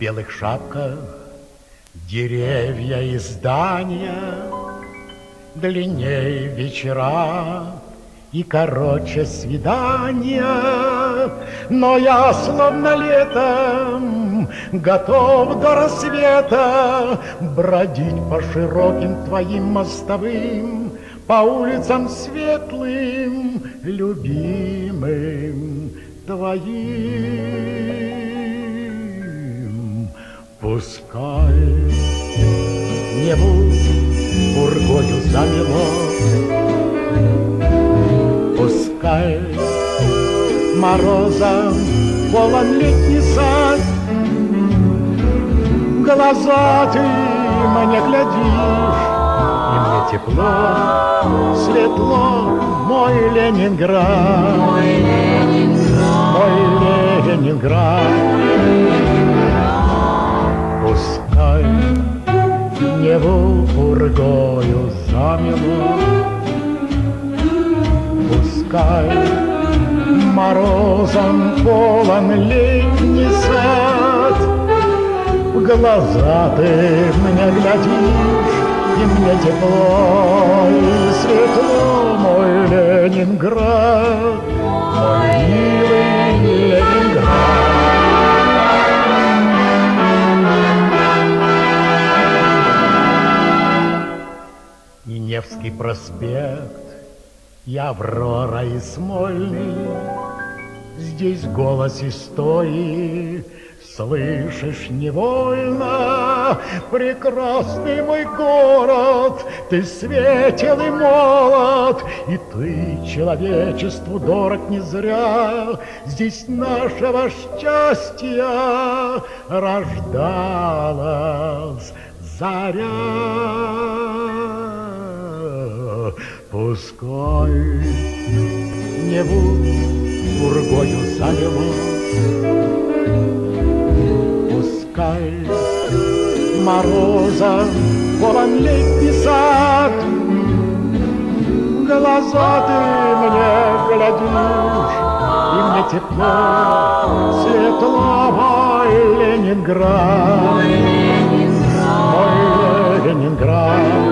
белых шапках деревья и здания, длинней вечера и короче свидания. Но я словно летом готов до рассвета бродить по широким твоим мостовым, по улицам светлым, любимым твоим. Пускай небу пургою замело, пускай морозом полон летний сад, глаза ты мне глядишь, и мне тепло, светло, мой Ленинград, мой Ленинград. Пускай небо пургою замело, пускай морозом полон летний сад, в глаза ты мне глядишь, и мне тепло и светло, мой Ленинград, мой милый Ленинград. И Невский проспект, и Аврора, и Смольный, здесь голос истории слышишь невольно. Прекрасный мой город, ты светел и молод, и ты человечеству дорог не зря. Здесь нашего счастья рождалась заря. Пускай небу пургою замело, пускай морозом полон летний сад, глаза ты мне глядишь, и мне тепло, светло, мой Ленинград, мой Ленинград.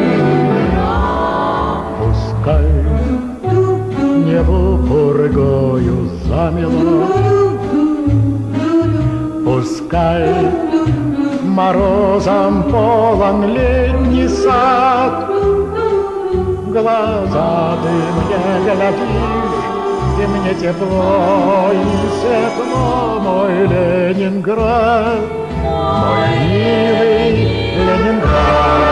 Пускай небо пургою замело, пускай морозом полон летний сад, глаза ты мне глядишь, и мне тепло и светло, мой Ленинград, мой милый Ленинград.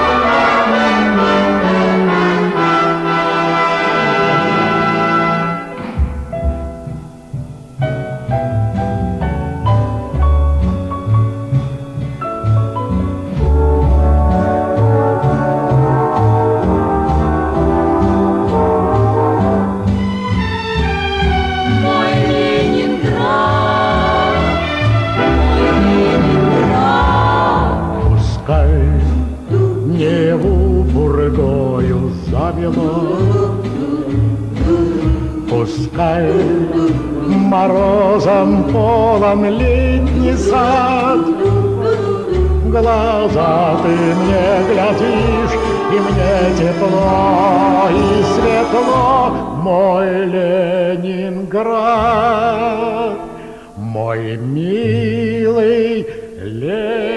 Небу пургою замело, пускай морозом полон летний сад, глаза ты мне глядишь, и мне тепло и светло, мой Ленинград, мой милый Ленинград.